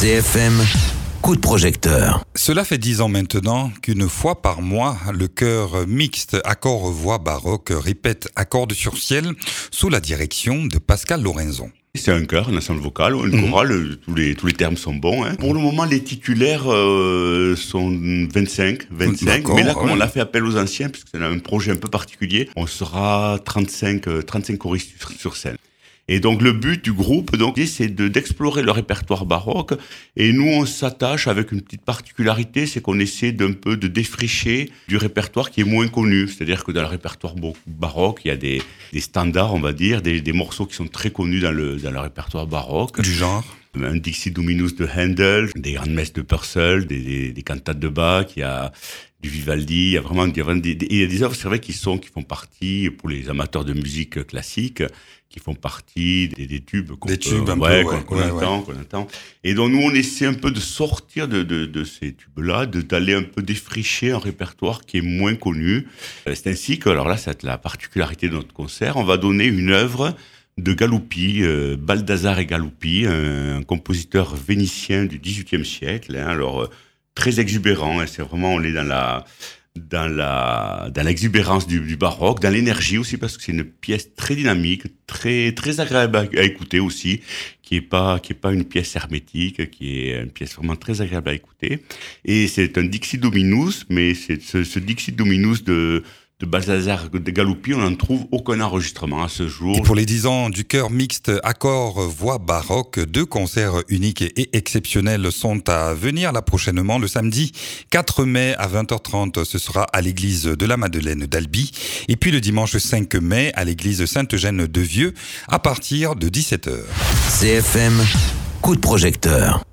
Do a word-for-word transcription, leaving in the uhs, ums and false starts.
C F M, coup de projecteur. Cela fait dix ans maintenant qu'une fois par mois, le chœur mixte accord-voix baroque répète Accords sur ciel sous la direction de Pascal Lorenzon. C'est un chœur, un ensemble vocal, une Mmh. chorale, tous les, tous les termes sont bons. Hein. Pour le moment, les titulaires euh, sont vingt-cinq, vingt-cinq. D'accord, Mais là, comme ouais. on a fait appel aux anciens, puisque c'est un projet un peu particulier, on sera trente-cinq, euh, trente-cinq choristes sur, sur scène. Et donc le but du groupe, donc, c'est de, d'explorer le répertoire baroque. Et nous, on s'attache avec une petite particularité, c'est qu'on essaie d'un peu de défricher du répertoire qui est moins connu. C'est-à-dire que dans le répertoire baroque, il y a des, des standards, on va dire, des, des morceaux qui sont très connus dans le, dans le répertoire baroque. Du genre Un Dixie Dominus de Handel, des grandes messes de Purcell, des, des, des cantates de Bach, il y a du Vivaldi, il y a vraiment, il y a vraiment des, des, il y a des œuvres, c'est vrai, qui sont, qui font partie, pour les amateurs de musique classique, qui font partie des, des tubes qu'on Des peut- tubes un ouais, peu, qu'on, ouais, qu'on ouais, entend, qu'on entend. Et donc, nous, on essaie un peu de sortir de, de, de ces tubes-là, de, d'aller un peu défricher un répertoire qui est moins connu. Euh, C'est ainsi que, alors là, c'est la particularité de notre concert, on va donner une œuvre de Galuppi, euh, Baldassare et Galuppi, un, un compositeur vénitien du dix-huitième siècle. Hein, alors, euh, très exubérant, hein, c'est vraiment, on est dans la, dans la, dans l'exubérance du, du baroque, dans l'énergie aussi, parce que c'est une pièce très dynamique, très, très agréable à, à écouter aussi, qui est pas, qui est pas une pièce hermétique, qui est une pièce vraiment très agréable à écouter. Et c'est un Dixie Dominus, mais c'est ce, ce Dixie Dominus de, de Baldassare de Galuppi, on n'en trouve aucun enregistrement à ce jour. Et pour les dix ans du chœur mixte accord-voix baroque, deux concerts uniques et exceptionnels sont à venir là prochainement. Le samedi quatre mai à vingt heures trente, ce sera à l'église de la Madeleine d'Albi. Et puis le dimanche cinq mai à l'église Sainte-Eugène de Vieux à partir de dix-sept heures. C F M, coup de projecteur.